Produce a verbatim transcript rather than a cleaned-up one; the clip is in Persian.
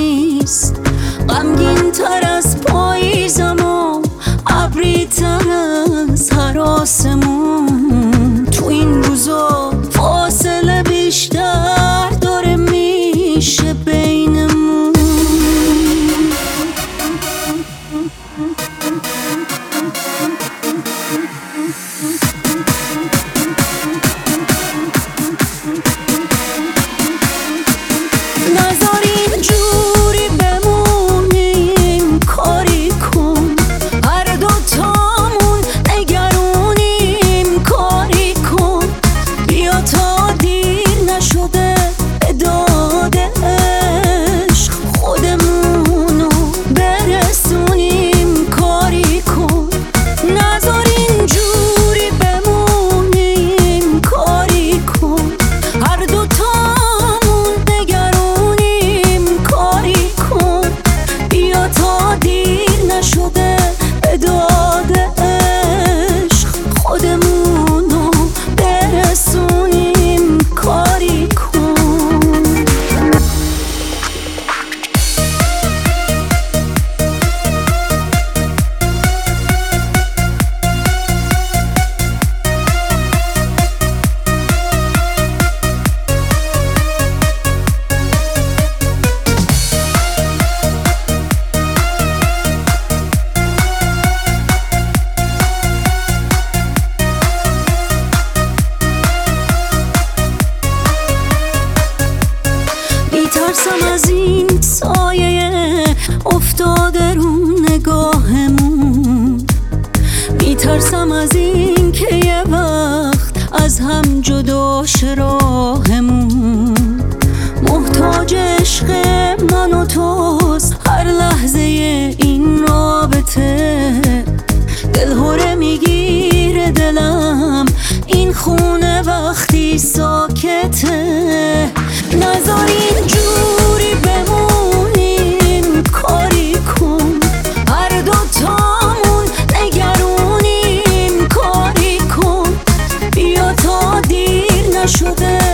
نیست. غمگین تر از پاییزم و ابری تر از هر آسمون. تو این روزا فاصله بیشتر داره میشه بینمون. نذار اینجوری بمونیم، کاری کن هر دوتامون نگرونیم، کاری کن بیا تا دیر نشده داده عشق خودمونو برسونیم، کاری کن. نذار اینجوری بمونیم، کاری کن هر دوتامون نگرونیم، کاری کن بیا تا دیر نشده داده عشق خودمونو برسونیم، کاری کن. میترسم از این سایه افتاده رو نگاهمون، میترسم از این که یه وقت از هم جدا شه راهمون. محتاج عشق من و توست هر لحظه این رابطه، دلهوره میگیره دلم این خونه وقتی ساکته. نذار اینجوری بمونیم، کاری کن هر دوتامون نگرونیم، کاری کن بیا تا دیر نشده